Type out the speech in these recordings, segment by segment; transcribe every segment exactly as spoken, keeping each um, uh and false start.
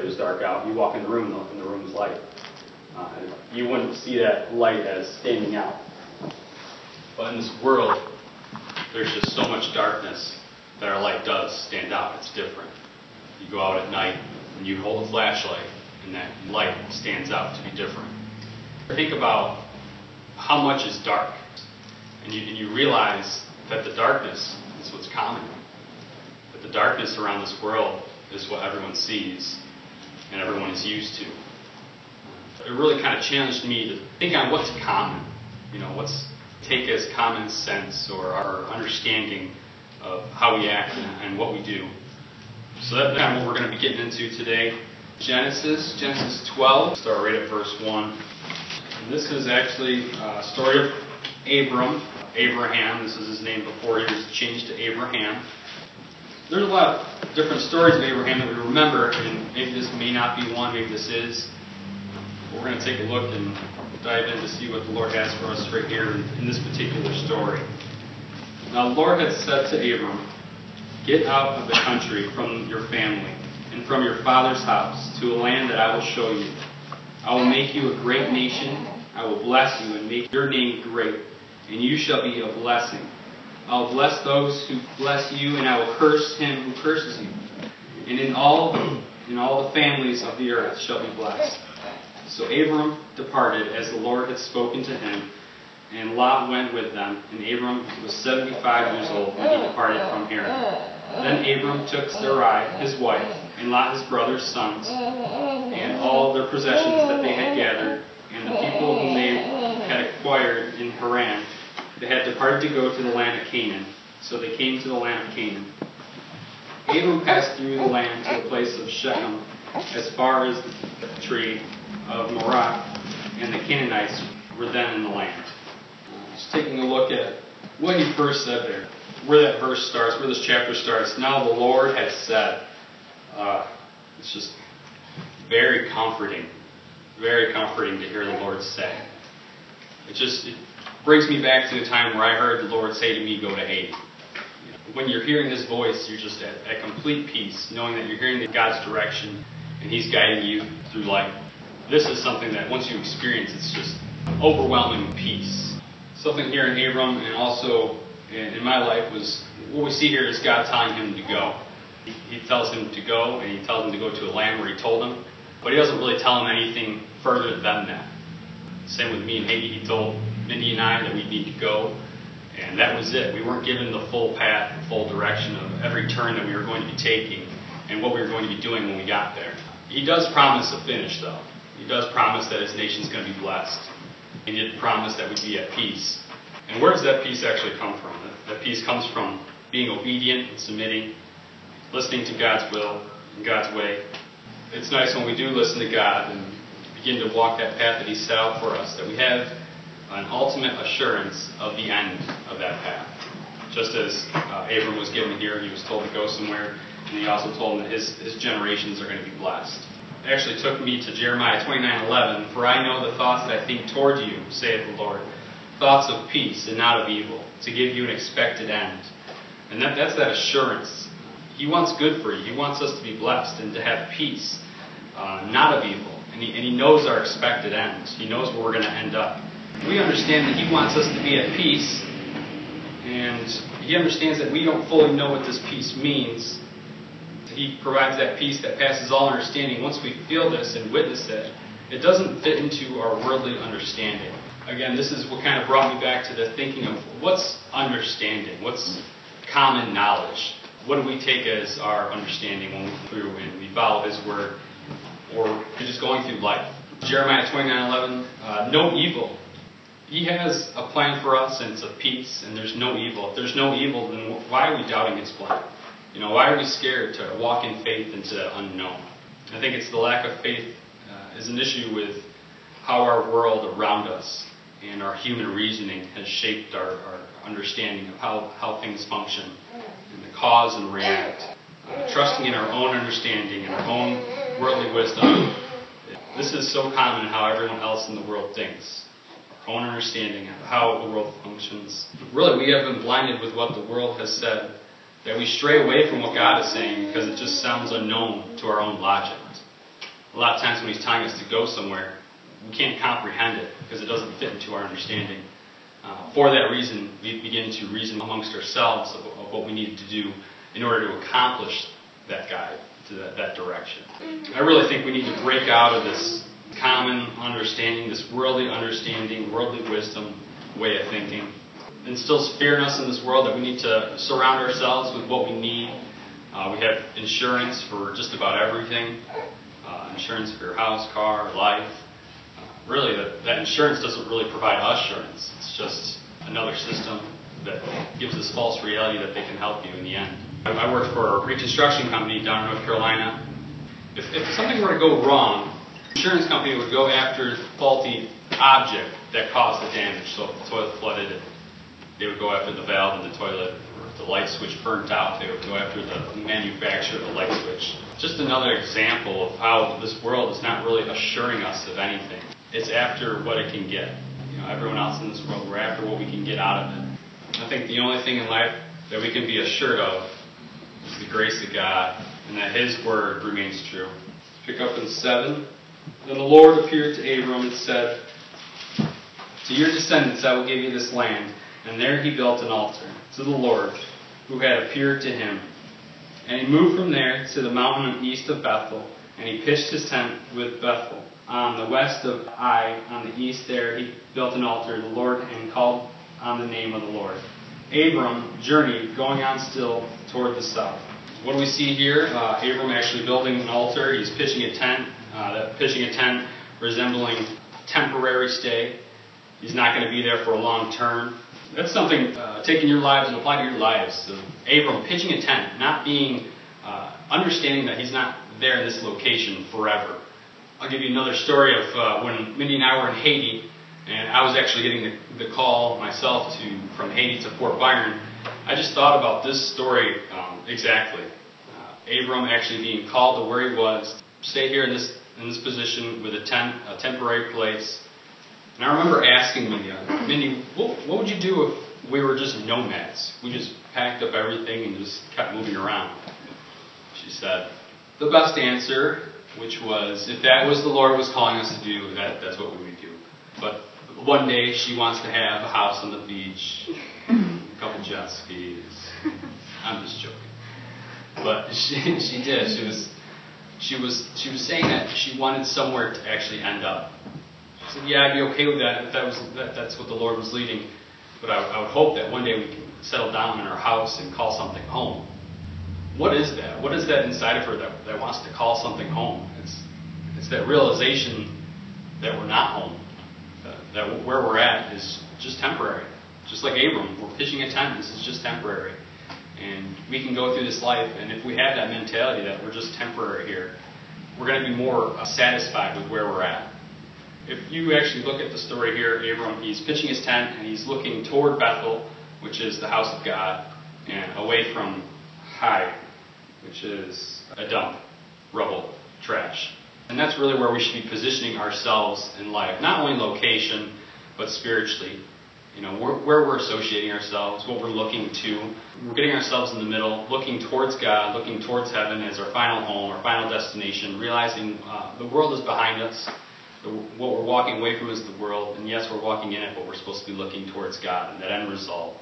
it was dark out. You walk in the room and the room's light. Uh, you wouldn't see that light as standing out. But in this world, there's just so much darkness that our light does stand out. It's different. You go out at night and you hold a flashlight, and that light stands out to be different. Think about how much is dark, and you, and you realize that the darkness is what's common. That the darkness around this world is what everyone sees and everyone is used to. It really kind of challenged me to think on what's common. You know, what's take as common sense or our understanding of how we act and, and what we do. So that's kind of what we're going to be getting into today. Genesis, Genesis twelve, start right at verse one. And this is actually a story of Abram, Abraham. This is his name before he was changed to Abraham. There's a lot of different stories of Abraham that we remember, and maybe this may not be one, maybe this is. But we're going to take a look and dive in to see what the Lord has for us right here in, in this particular story. Now the Lord had said to Abram, "Get out of the country from your family and from your father's house to a land that I will show you. I will make you a great nation. I will bless you and make your name great, and you shall be a blessing. I will bless those who bless you, and I will curse him who curses you. And in all, in all the families of the earth shall be blessed." So Abram departed as the Lord had spoken to him, and Lot went with them. And Abram was seventy-five years old when he departed from Haran. Then Abram took Sarai, his wife, and Lot, his brother's sons, and all their possessions that they had gathered, and the people whom they had acquired in Haran. They had departed to go to the land of Canaan. So they came to the land of Canaan. Abram passed through the land to the place of Shechem, as far as the tree of Morah, and the Canaanites were then in the land. Just taking a look at what he first said there, where that verse starts, where this chapter starts. Now the Lord has said. Uh, it's just very comforting, very comforting to hear the Lord say. It just it brings me back to the time where I heard the Lord say to me, "Go to Haiti." When you're hearing His voice, you're just at, at complete peace, knowing that you're hearing God's direction and He's guiding you through life. This is something that once you experience, it's just overwhelming peace. Something here in Abram and also in, in my life was, what we see here is God telling him to go. He, he tells him to go, and He tells him to go to a land where He told him, but He doesn't really tell him anything further than that. Same with me in Haiti. He told Mindy and I that we need to go, and that was it. We weren't given the full path, the full direction of every turn that we were going to be taking and what we were going to be doing when we got there. He does promise a finish, though. He does promise that His nation's going to be blessed. He did promise that we'd be at peace. And where does that peace actually come from? That peace comes from being obedient and submitting, listening to God's will and God's way. It's nice when we do listen to God and begin to walk that path that He set out for us, that we have an ultimate assurance of the end of that path. Just as uh, Abram was given here, he was told to go somewhere, and He also told him that his, his generations are going to be blessed. It actually took me to Jeremiah twenty-nine eleven. "For I know the thoughts that I think toward you, saith the Lord, thoughts of peace and not of evil, to give you an expected end." And that, that's that assurance. He wants good for you. He wants us to be blessed and to have peace, uh, not of evil. And he, and he knows our expected end. He knows where we're going to end up. We understand that He wants us to be at peace, and He understands that we don't fully know what this peace means. He provides that peace that passes all understanding. Once we feel this and witness it, it doesn't fit into our worldly understanding. Again, this is what kind of brought me back to the thinking of what's understanding, what's common knowledge. What do we take as our understanding when we go through and we follow His word, or just going through life? Jeremiah twenty-nine eleven, uh, no evil. He has a plan for us, and it's of peace, and there's no evil. If there's no evil, then why are we doubting His plan? You know, why are we scared to walk in faith into the unknown? I think it's the lack of faith uh, is an issue with how our world around us and our human reasoning has shaped our, our understanding of how, how things function and the cause and react. Uh, trusting in our own understanding and our own worldly wisdom. This is so common in how everyone else in the world thinks. Our own understanding of how the world functions. Really, we have been blinded with what the world has said, that we stray away from what God is saying because it just sounds unknown to our own logic. a lot of times when he's telling us to go somewhere, we can't comprehend it because it doesn't fit into our understanding. Uh, for that reason, we begin to reason amongst ourselves of, of what we need to do in order to accomplish that guide to that, that direction. I really think we need to break out of this common understanding, this worldly understanding, worldly wisdom way of thinking. It instills fear in us in this world that we need to surround ourselves with what we need. Uh, we have insurance for just about everything. Uh, insurance for your house, car, life. Uh, really, that, that insurance doesn't really provide assurance. It's just another system that gives this false reality that they can help you in the end. I, I worked for a reconstruction company down in North Carolina. If, if something were to go wrong, the insurance company would go after the faulty object that caused the damage. So if the toilet flooded, they would go after the valve in the toilet. Or if the light switch burnt out, they would go after the manufacturer of the light switch. Just another example of how this world is not really assuring us of anything. It's after what it can get. You know, everyone else in this world, we're after what we can get out of it. I think the only thing in life that we can be assured of is the grace of God and that His Word remains true. Pick up in seven. Then the Lord appeared to Abram and said, "To your descendants I will give you this land." And there he built an altar to the Lord who had appeared to him. And he moved from there to the mountain east of Bethel, and he pitched his tent with Bethel. On the west of Ai, on the east there, he built an altar to the Lord and called on the name of the Lord. Abram journeyed, going on still toward the south. What do we see here? Uh, Abram actually building an altar. He's pitching a tent. Uh, that pitching a tent resembling temporary stay. He's not going to be there for a long term. That's something, uh, taking your lives and applying to your lives. So Abram pitching a tent, not being, uh, understanding that he's not there in this location forever. I'll give you another story of uh, when Mindy and I were in Haiti, and I was actually getting the, the call myself to from Haiti to Fort Byron. I just thought about this story um, exactly. Uh, Abram actually being called to where he was, stay here in this in this position with a tent, a temporary place. And I remember asking Mindy, Mindy, what, what would you do if we were just nomads? We just packed up everything and just kept moving around. She said, the best answer, which was, if that was the Lord was calling us to do, that, that's what we would do. But one day she wants to have a house on the beach, a couple jet skis. I'm just joking. But she, she did. She was, she was, she was saying that she wanted somewhere to actually end up. She said, yeah, I'd be okay with that if that was that, that's what the Lord was leading. But I, I would hope that one day we can settle down in our house and call something home. What is that? What is that inside of her that, that wants to call something home? It's it's that realization that we're not home. Uh, that where we're at is just temporary. Just like Abram, we're pitching a tent. This is just temporary. And we can go through this life, and if we have that mentality that we're just temporary here, we're going to be more uh, satisfied with where we're at. If you actually look at the story here, Abram, he's pitching his tent, and he's looking toward Bethel, which is the house of God, and away from Hai, which is a dump, rubble, trash. And that's really where we should be positioning ourselves in life. Not only location, but spiritually. You know, where, where we're associating ourselves, what we're looking to. We're getting ourselves in the middle, looking towards God, looking towards heaven as our final home, our final destination, realizing uh, the world is behind us. The, what we're walking away from is the world. And yes, we're walking in it, but we're supposed to be looking towards God and that end result.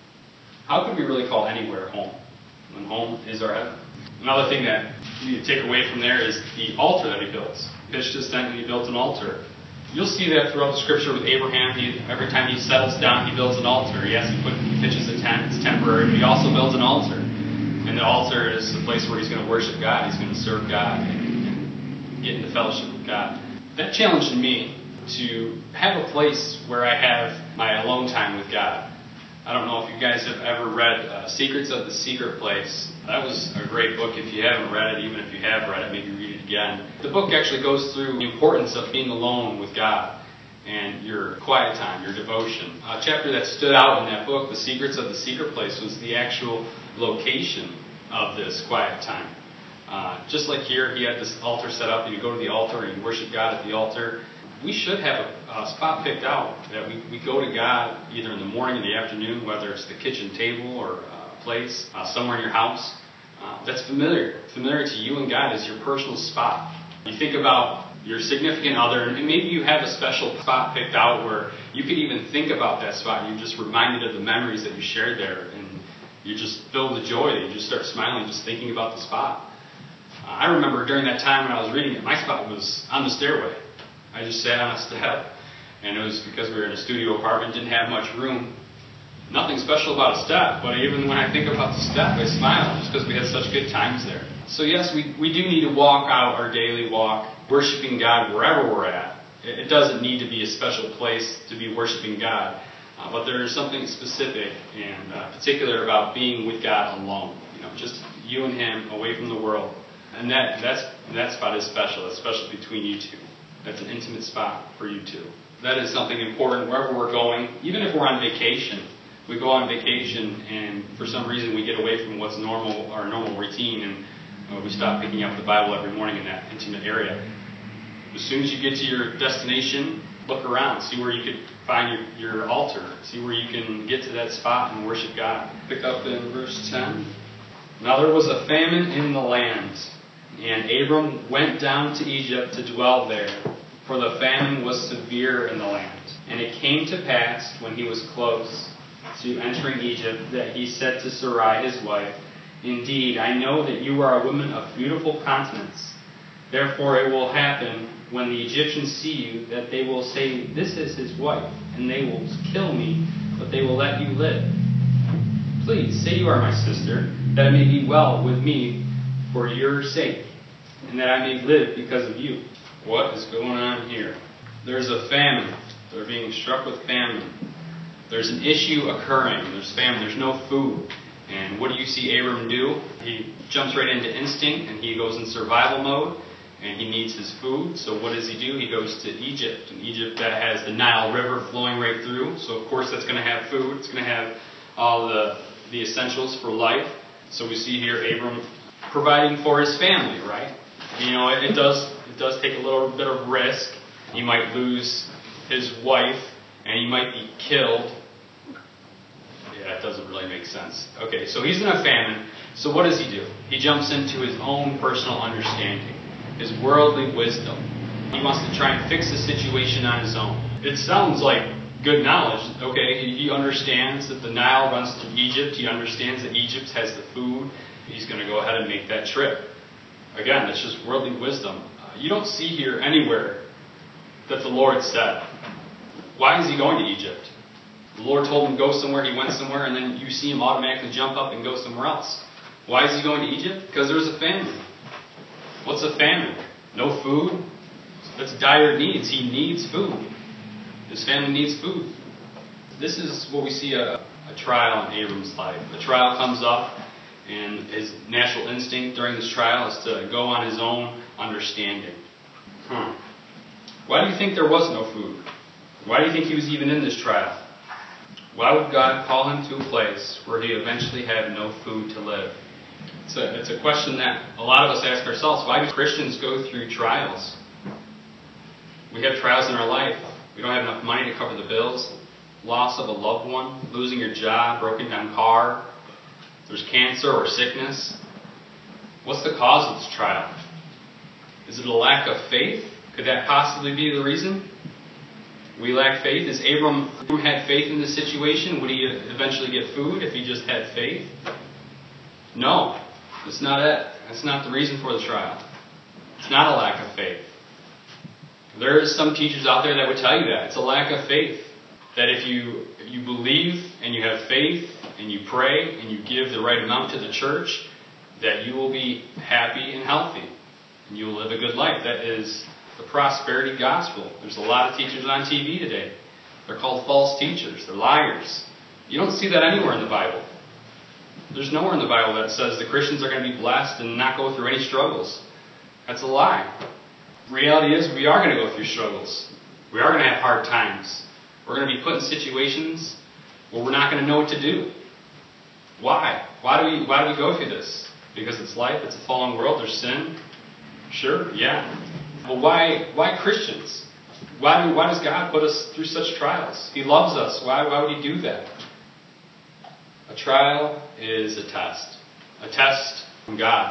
How could we really call anywhere home when home is our heaven? Another thing that you need to take away from there is the altar that he builds. He pitched his tent and he built an altar. You'll see that throughout the scripture with Abraham. He, every time he settles down, he builds an altar. Yes, he, put, he pitches a tent, it's temporary, but he also builds an altar. And the altar is the place where he's going to worship God, he's going to serve God, and get into fellowship with God. That challenged me to have a place where I have my alone time with God. I don't know if you guys have ever read uh, Secrets of the Secret Place. That was a great book. If you haven't read it, even if you have read it, maybe read it again. The book actually goes through the importance of being alone with God and your quiet time, your devotion. A chapter that stood out in that book, The Secrets of the Secret Place, was the actual location of this quiet time. Uh, just like here, he had this altar set up, and you go to the altar and you worship God at the altar. We should have a, a spot picked out that we, we go to God either in the morning or the afternoon, whether it's the kitchen table or a place, uh, somewhere in your house. Uh, that's familiar. Familiar to you and God is your personal spot. You think about your significant other, and maybe you have a special spot picked out where you could even think about that spot. You're just reminded of the memories that you shared there, and you're just filled with joy. You just start smiling just thinking about the spot. Uh, I remember during that time when I was reading it, my spot was on the stairway. I just sat on a step, and it was because we were in a studio apartment, didn't have much room. Nothing special about a step, but even when I think about the step, I smile just because we had such good times there. So yes, we, we do need to walk out our daily walk, worshiping God wherever we're at. It, it doesn't need to be a special place to be worshiping God, uh, but there is something specific and uh, particular about being with God alone. You know, just you and Him, away from the world. And that that's that spot is special. It's special between you two. That's an intimate spot for you two. That is something important wherever we're going, even if we're on vacation. We go on vacation, and for some reason we get away from what's normal, our normal routine, and uh, we stop picking up the Bible every morning in that intimate area. As soon as you get to your destination, look around, see where you could find your, your altar, see where you can get to that spot and worship God. Pick up in verse ten. Now there was a famine in the land, and Abram went down to Egypt to dwell there, for the famine was severe in the land. And it came to pass, when he was close to entering Egypt, that he said to Sarai his wife, Indeed, I know that you are a woman of beautiful countenance. Therefore it will happen, when the Egyptians see you, that they will say, This is his wife, and they will kill me, but they will let you live. Please, say you are my sister, that it may be well with me for your sake, and that I may live because of you. What is going on here? There's a famine. They're being struck with famine. There's an issue occurring. There's famine. There's no food. And what do you see Abram do? He jumps right into instinct, and he goes in survival mode, and he needs his food. So what does he do? He goes to Egypt. And Egypt, that has the Nile River flowing right through. So of course that's going to have food. It's going to have all the, the essentials for life. So we see here Abram providing for his family, right? You know, it, it does it does take a little bit of risk. He might lose his wife, and he might be killed. Yeah, that doesn't really make sense. Okay, so he's in a famine. So what does he do? He jumps into his own personal understanding, his worldly wisdom. He wants to try and fix the situation on his own. It sounds like good knowledge. Okay, he understands that the Nile runs through Egypt. He understands that Egypt has the food. He's going to go ahead and make that trip. Again, that's just worldly wisdom. Uh, you don't see here anywhere that the Lord said, why is he going to Egypt? The Lord told him to go somewhere, he went somewhere, and then you see him automatically jump up and go somewhere else. Why is he going to Egypt? Because there's a famine. What's a famine? No food? That's dire needs. He needs food. His family needs food. This is what we see a, a trial in Abram's life. A trial comes up, and his natural instinct during this trial is to go on his own understanding. Huh. Why do you think there was no food? Why do you think he was even in this trial? Why would God call him to a place where he eventually had no food to live? It's a, it's a question that a lot of us ask ourselves. Why do Christians go through trials? We have trials in our life. We don't have enough money to cover the bills. Loss of a loved one, losing your job, broken down car. There's cancer or sickness. What's the cause of this trial? Is it a lack of faith? Could that possibly be the reason? We lack faith. Is Abram had faith in this situation? Would he eventually get food if he just had faith? No, that's not it. That's not the reason for the trial. It's not a lack of faith. There are some teachers out there that would tell you that. It's a lack of faith. That if you you believe and you have faith and you pray and you give the right amount to the church, that you will be happy and healthy and you will live a good life. That is the prosperity gospel. There's a lot of teachers on T V today. They're called false teachers. They're liars. You don't see that anywhere in the Bible. There's nowhere in the Bible that says the Christians are going to be blessed and not go through any struggles. That's a lie. Reality is we are going to go through struggles. We are going to have hard times. We're going to be put in situations where we're not going to know what to do. Why? Why do we why do we go through this? Because it's life, it's a fallen world, there's sin. Sure, yeah. Well, why why Christians? Why do why does God put us through such trials? He loves us. Why why would he do that? A trial is a test. A test from God.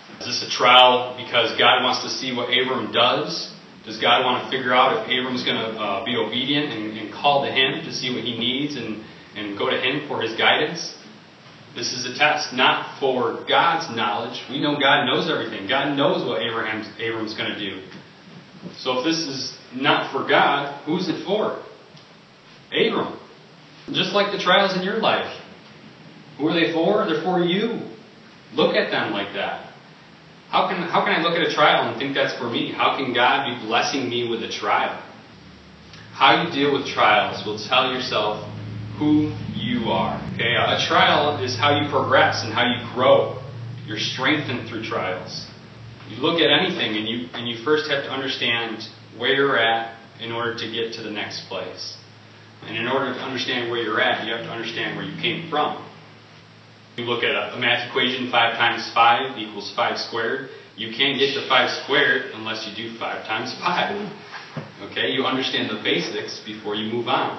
Is this a trial because God wants to see what Abram does? Does God want to figure out if Abram's going to uh, be obedient and, and call to him to see what he needs and, and go to him for his guidance? This is a test not for God's knowledge. We know God knows everything. God knows what Abraham's, Abram's going to do. So if this is not for God, who's it for? Abram. Just like the trials in your life. Who are they for? They're for you. Look at them like that. How can, how can I look at a trial and think that's for me? How can God be blessing me with a trial? How you deal with trials will tell yourself who you are. Okay, a trial is how you progress and how you grow. You're strengthened through trials. You look at anything and you and you first have to understand where you're at in order to get to the next place. And in order to understand where you're at, you have to understand where you came from. You look at a, a math equation, five times five equals five squared. You can't get to five squared unless you do five times five. Okay, you understand the basics before you move on.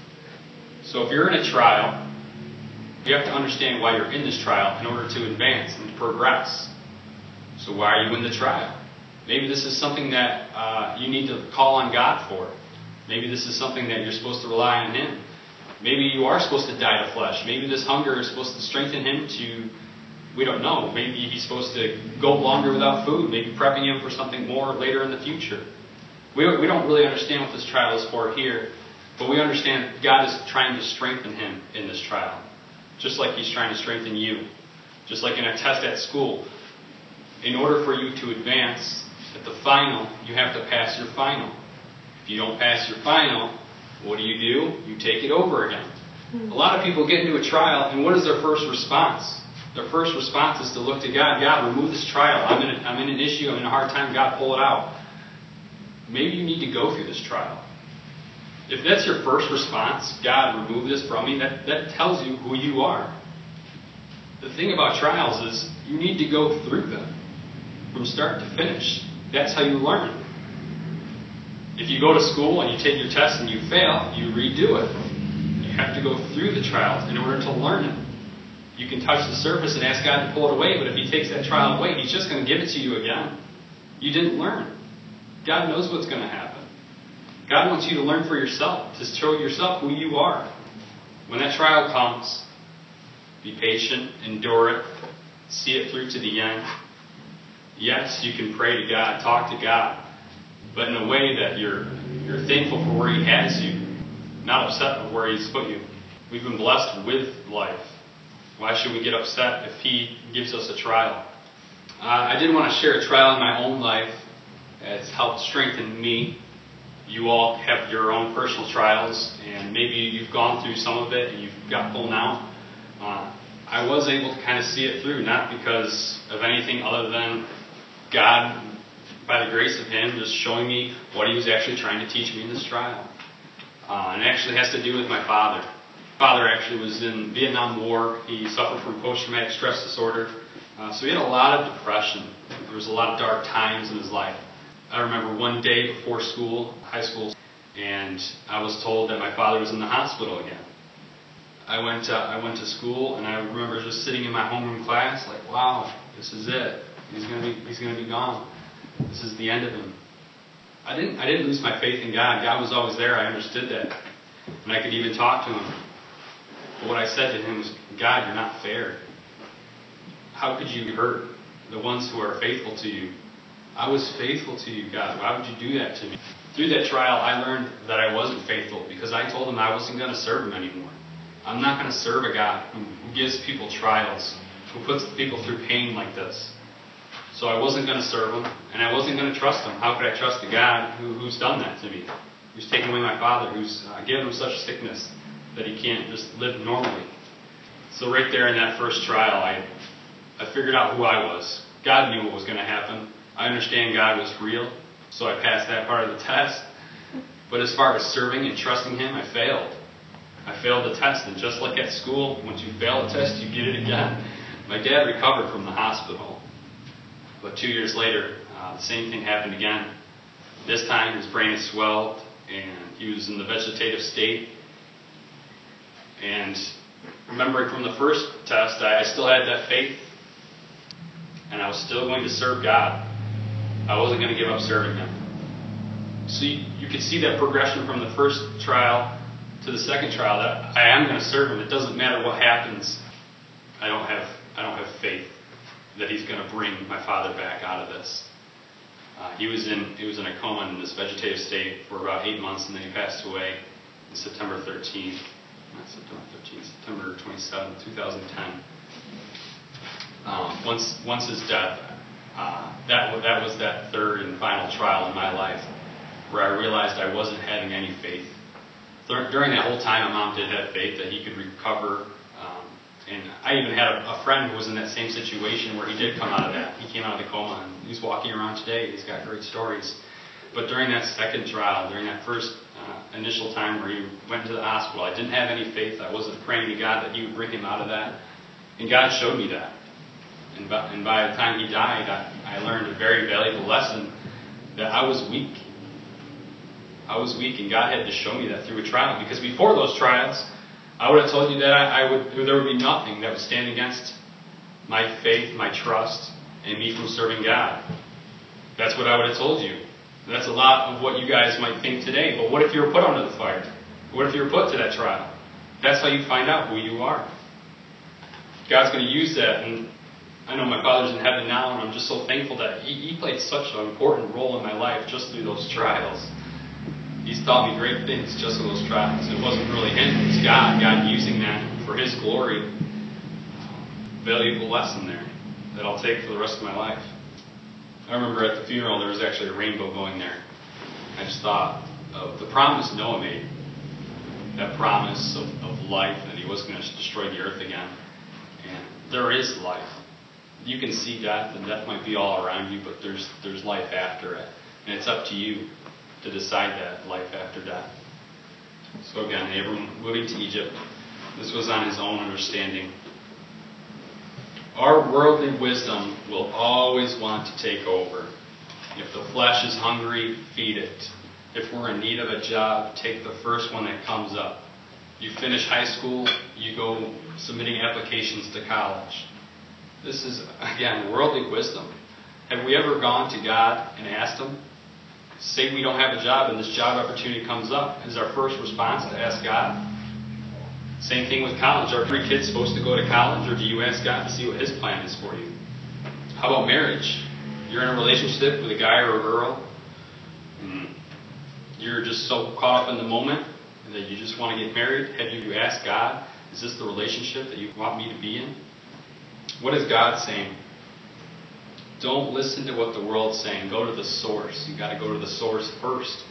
So if you're in a trial, you have to understand why you're in this trial in order to advance and to progress. So why are you in the trial? Maybe this is something that uh, you need to call on God for. Maybe this is something that you're supposed to rely on Him. Maybe you are supposed to die to flesh. Maybe this hunger is supposed to strengthen Him to, we don't know, maybe He's supposed to go longer without food, maybe prepping Him for something more later in the future. We, we don't really understand what this trial is for here. But we understand God is trying to strengthen him in this trial. Just like He's trying to strengthen you. Just like in a test at school. In order for you to advance at the final, you have to pass your final. If you don't pass your final, what do you do? You take it over again. A lot of people get into a trial, and what is their first response? Their first response is to look to God. God, remove this trial. I'm in, a, I'm in an issue. I'm in a hard time. God, pull it out. Maybe you need to go through this trial. If that's your first response, God, remove this from me, that, that tells you who you are. The thing about trials is you need to go through them from start to finish. That's how you learn. If you go to school and you take your test and you fail, you redo it. You have to go through the trials in order to learn it. You can touch the surface and ask God to pull it away, but if He takes that trial away, He's just going to give it to you again. You didn't learn. God knows what's going to happen. God wants you to learn for yourself, to show yourself who you are. When that trial comes, be patient, endure it, see it through to the end. Yes, you can pray to God, talk to God, but in a way that you're you're thankful for where He has you, not upset with where He's put you. We've been blessed with life. Why should we get upset if He gives us a trial? Uh, I did want to share a trial in my own life that's helped strengthen me. You all have your own personal trials, and maybe you've gone through some of it and you've got pulled out. Uh, I was able to kind of see it through, not because of anything other than God, by the grace of Him, just showing me what He was actually trying to teach me in this trial. Uh, and it actually has to do with my father. Father actually was in the Vietnam War. He suffered from post-traumatic stress disorder. Uh, so he had a lot of depression. There was a lot of dark times in his life. I remember one day before school, high school, and I was told that my father was in the hospital again. I went to, I went to school, and I remember just sitting in my homeroom class, like, wow, this is it. He's gonna be, he's gonna be gone. This is the end of him. I didn't, I didn't lose my faith in God. God was always there. I understood that, and I could even talk to Him. But what I said to Him was, God, you're not fair. How could you hurt the ones who are faithful to you? I was faithful to you, God. Why would you do that to me? Through that trial, I learned that I wasn't faithful because I told Him I wasn't going to serve Him anymore. I'm not going to serve a God who, who gives people trials, who puts people through pain like this. So I wasn't going to serve Him, and I wasn't going to trust Him. How could I trust a God who, who's done that to me? Who's taken away my father, who's uh, given him such sickness that he can't just live normally. So right there in that first trial, I, I figured out who I was. God knew what was going to happen. I understand God was real, so I passed that part of the test. But as far as serving and trusting Him, I failed. I failed the test, and just like at school, once you fail a test, you get it again. My dad recovered from the hospital, but two years later, uh, the same thing happened again. This time, his brain had swelled, and he was in the vegetative state. And remembering from the first test, I, I still had that faith. and I was still going to serve God. I wasn't going to give up serving Him. So you, you could see that progression from the first trial to the second trial, that I am going to serve Him. It doesn't matter what happens. I don't have I don't have faith that He's going to bring my father back out of this. Uh, he was in he was in a coma in this vegetative state for about eight months, and then he passed away on September thirteenth. Not September thirteenth, September twenty-seventh, twenty ten. Um, once once his death, uh, that that was that third and final trial in my life, where I realized I wasn't having any faith. During that whole time, my mom did have faith that he could recover. Um, and I even had a, a friend who was in that same situation where he did come out of that. He came out of the coma, and he's walking around today. He's got great stories. But during that second trial, during that first uh, initial time where he went to the hospital, I didn't have any faith. I wasn't praying to God that He would bring him out of that. And God showed me that. And by, and by the time he died, I, I learned a very valuable lesson that I was weak. I was weak, and God had to show me that through a trial. Because before those trials, I would have told you that I, I would there would be nothing that would stand against my faith, my trust, and me from serving God. That's what I would have told you. That's a lot of what you guys might think today. But what if you were put under the fire? What if you were put to that trial? That's how you find out who you are. God's going to use that. And I know my Father's in heaven now, and I'm just so thankful that He, he played such an important role in my life just through those trials. He's taught me great things just through those trials. It wasn't really Him, it's God. God using that for His glory. Valuable lesson there that I'll take for the rest of my life. I remember at the funeral there was actually a rainbow going there. I just thought of the promise Noah made. That promise of, of life, that he wasn't going to destroy the earth again. And there is life. You can see death, and death might be all around you, but there's there's life after it. And it's up to you to decide that life after death. So again, Abram moving to Egypt. This was on his own understanding. Our worldly wisdom will always want to take over. If the flesh is hungry, feed it. If we're in need of a job, take the first one that comes up. You finish high school, you go submitting applications to college. This is, again, worldly wisdom. Have we ever gone to God and asked Him? Say we don't have a job and this job opportunity comes up. Is our first response to ask God? Same thing with college. Are three kids supposed to go to college, or do you ask God to see what His plan is for you? How about marriage? You're in a relationship with a guy or a girl, and you're just so caught up in the moment that you just want to get married. Have you asked God, is this the relationship that you want me to be in? What is God saying? Don't listen to what the world's saying. Go to the source. You've got to go to the source first.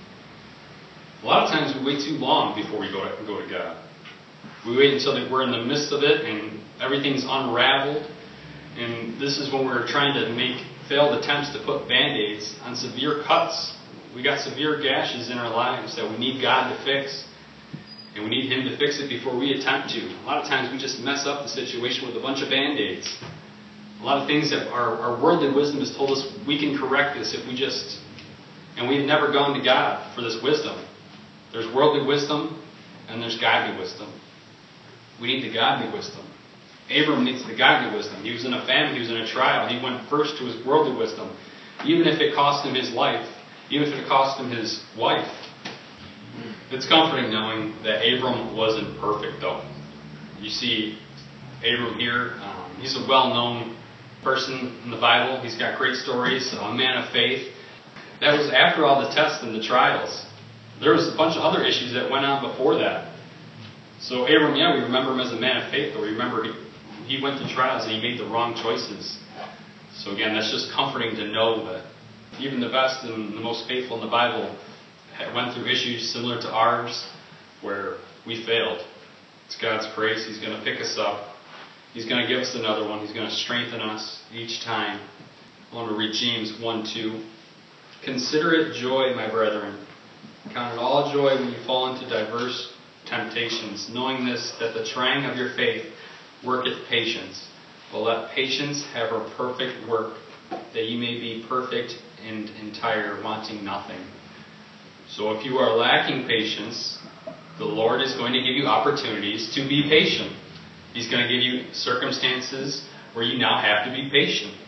A lot of times we wait too long before we go to, go to God. We wait until we're in the midst of it and everything's unraveled. And this is when we're trying to make failed attempts to put Band-Aids on severe cuts. We got severe gashes in our lives that we need God to fix. And we need Him to fix it before we attempt to. A lot of times we just mess up the situation with a bunch of Band-Aids. A lot of things that our, our worldly wisdom has told us we can correct this if we just... And we've never gone to God for this wisdom. There's worldly wisdom and there's godly wisdom. We need the godly wisdom. Abram needs the godly wisdom. He was in a famine. He was in a trial. He went first to his worldly wisdom. Even if it cost him his life. Even if it cost him his wife. It's comforting knowing that Abram wasn't perfect, though. You see Abram here. Um, he's a well-known person in the Bible. He's got great stories. A man of faith. That was after all the tests and the trials. There was a bunch of other issues that went on before that. So Abram, yeah, we remember him as a man of faith, but we remember he, he went through trials and he made the wrong choices. So again, that's just comforting to know that even the best and the most faithful in the Bible went through issues similar to ours where we failed. It's God's grace. He's going to pick us up. He's going to give us another one. He's going to strengthen us each time. I want to read James one two. Consider it joy, my brethren. Count it all joy when you fall into diverse temptations, knowing this, that the trying of your faith worketh patience. But let patience have her perfect work, that ye may be perfect and entire, wanting nothing. So if you are lacking patience, the Lord is going to give you opportunities to be patient. He's going to give you circumstances where you now have to be patient.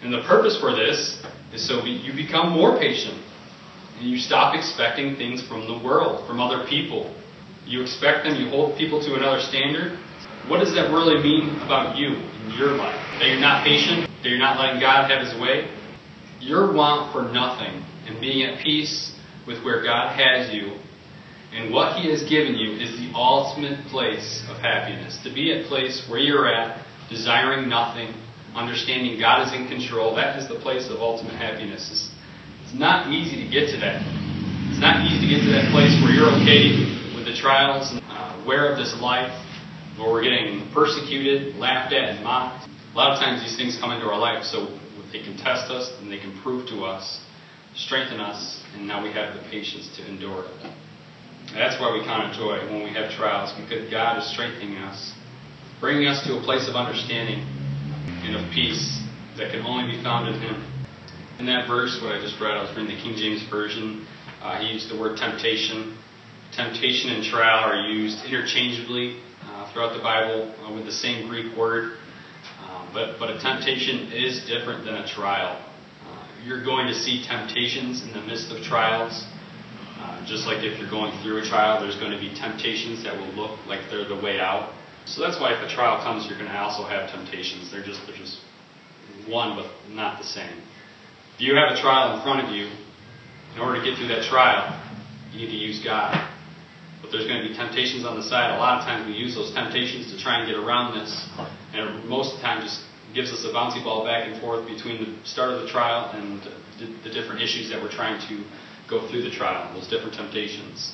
And the purpose for this is so you become more patient. And you stop expecting things from the world, from other people. You expect them, you hold people to another standard. What does that really mean about you in your life? That you're not patient? That you're not letting God have His way? Your want for nothing and being at peace with where God has you and what He has given you is the ultimate place of happiness. To be at a place where you're at, desiring nothing, understanding God is in control, that is the place of ultimate happiness. It's, it's not easy to get to that. It's not easy to get to that place where you're okay with the trials and uh, aware of this life, where we're getting persecuted, laughed at, and mocked. A lot of times these things come into our life, so they can test us and they can prove to us, strengthen us, and now we have the patience to endure it. That's why we count it joy when we have trials, because God is strengthening us, bringing us to a place of understanding and of peace that can only be found in Him. In that verse, what I just read, I was reading the King James Version. Uh, he used the word temptation. Temptation and trial are used interchangeably uh, throughout the Bible uh, with the same Greek word. Uh, but, but a temptation is different than a trial. Uh, you're going to see temptations in the midst of trials. Uh, just like if you're going through a trial, there's going to be temptations that will look like they're the way out. So that's why if a trial comes, you're going to also have temptations. They're just they're just one, but not the same. If you have a trial in front of you, in order to get through that trial, you need to use God. But there's going to be temptations on the side. A lot of times we use those temptations to try and get around this. And most of the time just gives us a bouncy ball back and forth between the start of the trial and the, the different issues that we're trying to go through the trial, those different temptations.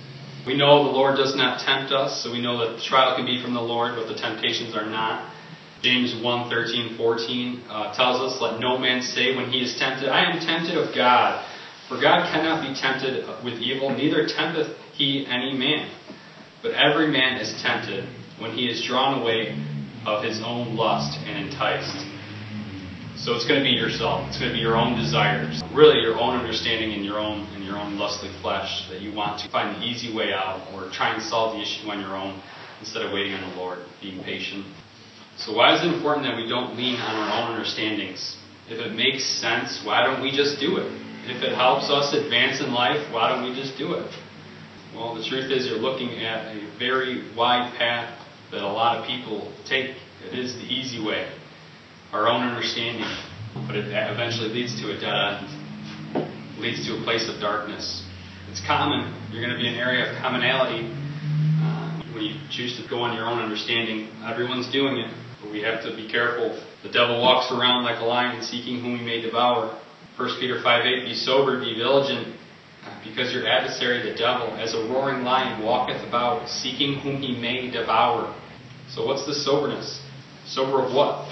We know the Lord does not tempt us, so we know that the trial can be from the Lord, but the temptations are not. James one, thirteen, fourteen uh, tells us, let no man say when he is tempted, I am tempted of God. For God cannot be tempted with evil, neither tempteth he any man. But every man is tempted when he is drawn away of his own lust and enticed. So it's going to be yourself. It's going to be your own desires. Really your own understanding and your own and your own lustly flesh that you want to find the easy way out or try and solve the issue on your own instead of waiting on the Lord, being patient. So why is it important that we don't lean on our own understandings? If it makes sense, why don't we just do it? If it helps us advance in life, why don't we just do it? Well, the truth is you're looking at a very wide path that a lot of people take. It is the easy way. Our own understanding, but it eventually leads to a dead end, leads to a place of darkness. It's common. You're going to be an area of commonality uh, when you choose to go on your own understanding. Everyone's doing it, but we have to be careful. The devil walks around like a lion seeking whom he may devour. First Peter five eight, be sober, be vigilant, because your adversary, the devil, as a roaring lion, walketh about, seeking whom he may devour. So what's the soberness? Sober of what?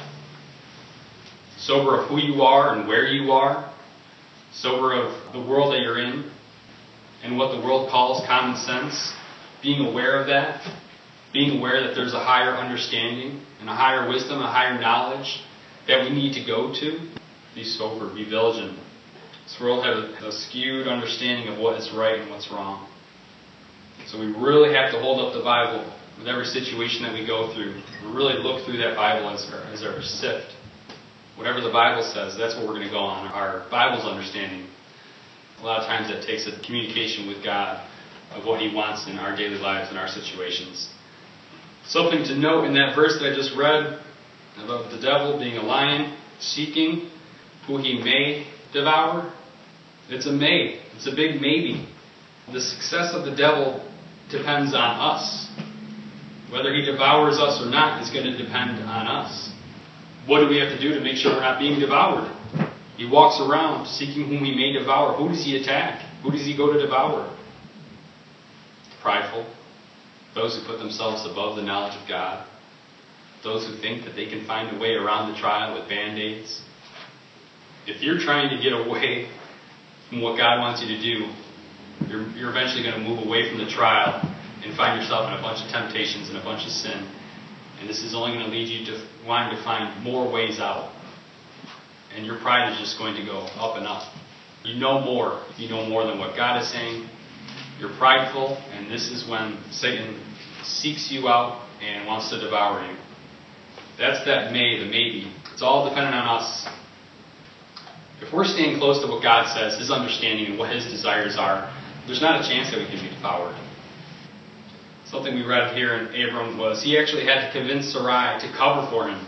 Sober of who you are and where you are. Sober of the world that you're in and what the world calls common sense. Being aware of that. Being aware that there's a higher understanding and a higher wisdom, a higher knowledge that we need to go to. Be sober, be vigilant. This world has a skewed understanding of what is right and what's wrong. So we really have to hold up the Bible with every situation that we go through. We really look through that Bible as our, as our sift. Whatever the Bible says, that's what we're going to go on, our Bible's understanding. A lot of times that takes a communication with God of what He wants in our daily lives and our situations. Something to note in that verse that I just read about the devil being a lion, seeking who he may devour. It's a may. It's a big maybe. The success of the devil depends on us. Whether he devours us or not is going to depend on us. What do we have to do to make sure we're not being devoured? He walks around seeking whom he may devour. Who does he attack? Who does he go to devour? Prideful. Those who put themselves above the knowledge of God. Those who think that they can find a way around the trial with band-aids. If you're trying to get away from what God wants you to do, you're, you're eventually going to move away from the trial and find yourself in a bunch of temptations and a bunch of sin. And this is only going to lead you to wanting to find more ways out. And your pride is just going to go up and up. You know more. You know more than what God is saying. You're prideful, and this is when Satan seeks you out and wants to devour you. That's that may, the maybe. It's all dependent on us. If we're staying close to what God says, His understanding and what His desires are, there's not a chance that we can be devoured. Something we read here in Abram was he actually had to convince Sarai to cover for him.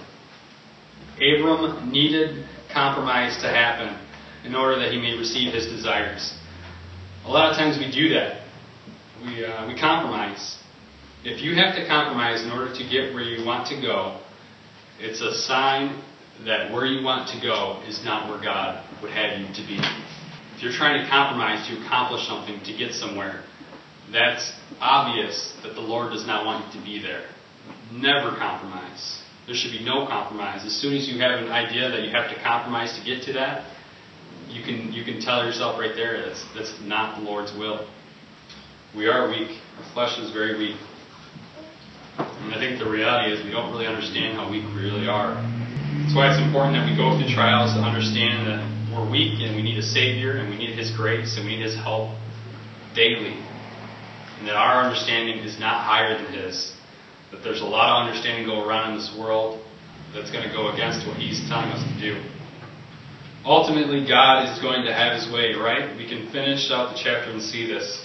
Abram needed compromise to happen in order that he may receive his desires. A lot of times we do that. We, uh, we compromise. If you have to compromise in order to get where you want to go, it's a sign that where you want to go is not where God would have you to be. If you're trying to compromise to accomplish something, to get somewhere, that's obvious that the Lord does not want you to be there. Never compromise. There should be no compromise. As soon as you have an idea that you have to compromise to get to that, you can you can tell yourself right there that's that's not the Lord's will. We are weak. Our flesh is very weak. And I think the reality is we don't really understand how weak we really are. That's why it's important that we go through trials to understand that we're weak and we need a Savior and we need His grace and we need His help daily. And that our understanding is not higher than His. That there's a lot of understanding go around in this world that's going to go against what He's telling us to do. Ultimately, God is going to have His way, right? We can finish out the chapter and see this.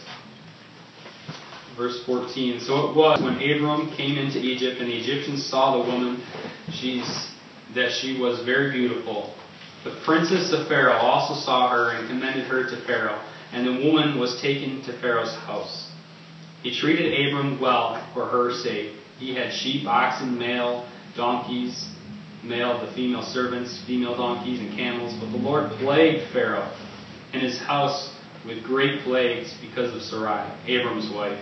Verse fourteen. So it was when Abram came into Egypt, and the Egyptians saw the woman, she's, that she was very beautiful. The princess of Pharaoh also saw her and commended her to Pharaoh, and the woman was taken to Pharaoh's house. He treated Abram well for her sake. He had sheep, oxen, male, donkeys, male, the female servants, female donkeys, and camels. But the Lord plagued Pharaoh and his house with great plagues because of Sarai, Abram's wife.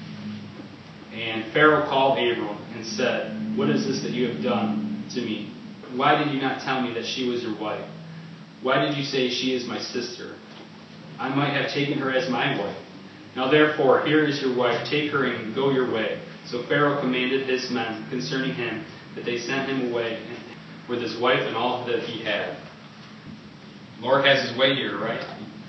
And Pharaoh called Abram and said, "What is this that you have done to me? Why did you not tell me that she was your wife? Why did you say she is my sister? I might have taken her as my wife. Now therefore, here is your wife. Take her and go your way." So Pharaoh commanded his men concerning him that they sent him away with his wife and all that he had. The Lord has His way here, right?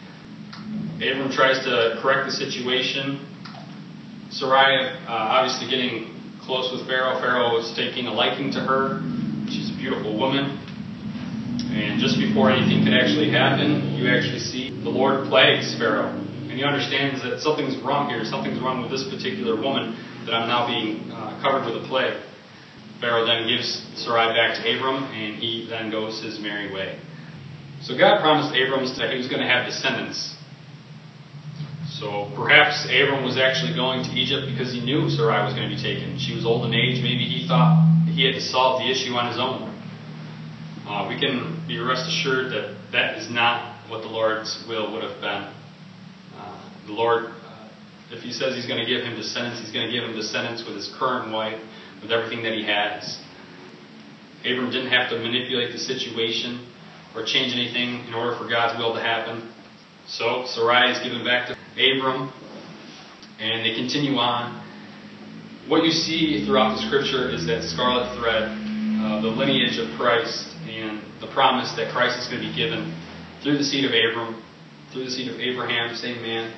Abram tries to correct the situation. Sarai, uh, obviously getting close with Pharaoh. Pharaoh is taking a liking to her. She's a beautiful woman. And just before anything could actually happen, you actually see the Lord plagues Pharaoh. And he understands that something's wrong here. Something's wrong with this particular woman that I'm now being uh, covered with a plague. Pharaoh then gives Sarai back to Abram, and he then goes his merry way. So God promised Abram that he was going to have descendants. So perhaps Abram was actually going to Egypt because he knew Sarai was going to be taken. She was old in age. Maybe he thought he had to solve the issue on his own. Uh, we can be rest assured that that is not what the Lord's will would have been. Uh, the Lord, uh, if He says He's going to give him descendants, He's going to give him descendants with his current wife, with everything that he has. Abram didn't have to manipulate the situation or change anything in order for God's will to happen. So Sarai is given back to Abram, and they continue on. What you see throughout the Scripture is that scarlet thread, uh, the lineage of Christ, and the promise that Christ is going to be given through the seed of Abram, through the seed of Abraham, same man.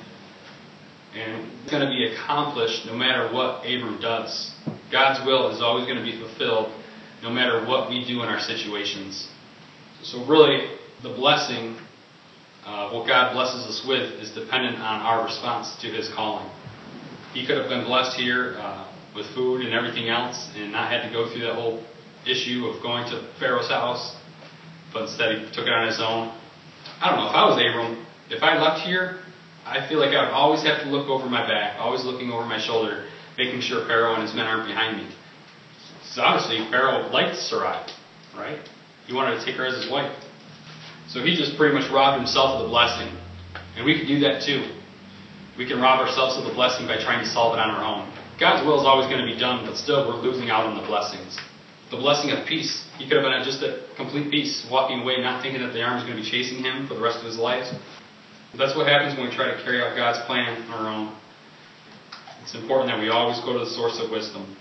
And it's going to be accomplished no matter what Abram does. God's will is always going to be fulfilled no matter what we do in our situations. So really, the blessing, uh, what God blesses us with, is dependent on our response to His calling. He could have been blessed here uh, with food and everything else and not had to go through that whole issue of going to Pharaoh's house, but instead he took it on his own. I don't know, if I was Abram, if I left here, I feel like I would always have to look over my back, always looking over my shoulder, making sure Pharaoh and his men aren't behind me. So obviously Pharaoh liked Sarai, right? He wanted to take her as his wife. So he just pretty much robbed himself of the blessing. And we could do that too. We can rob ourselves of the blessing by trying to solve it on our own. God's will is always going to be done, but still we're losing out on the blessings. The blessing of peace. He could have been at just a complete peace, walking away, not thinking that the army is going to be chasing him for the rest of his life. That's what happens when we try to carry out God's plan on our own. It's important that we always go to the source of wisdom.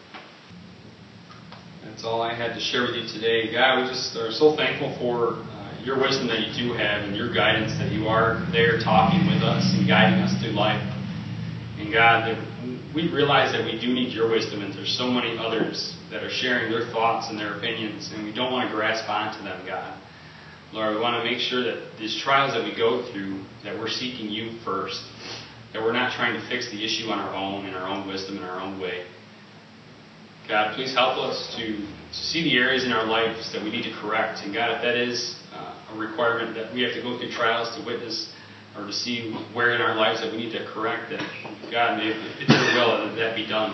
That's all I had to share with you today. God, we just are so thankful for uh, your wisdom that you do have and your guidance, that you are there talking with us and guiding us through life. And God, that we realize that we do need your wisdom, and there's so many others that are sharing their thoughts and their opinions, and we don't want to grasp onto them, God. Lord, we want to make sure that these trials that we go through, that we're seeking you first, that we're not trying to fix the issue on our own, in our own wisdom, in our own way. God, please help us to, to see the areas in our lives that we need to correct. And God, if that is uh, a requirement that we have to go through trials to witness or to see where in our lives that we need to correct, that God, may, if it's your will, that that be done.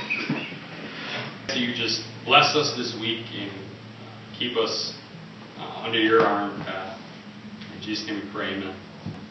So you just bless us this week and keep us uh, under your arm, God. In Jesus' name we pray, amen.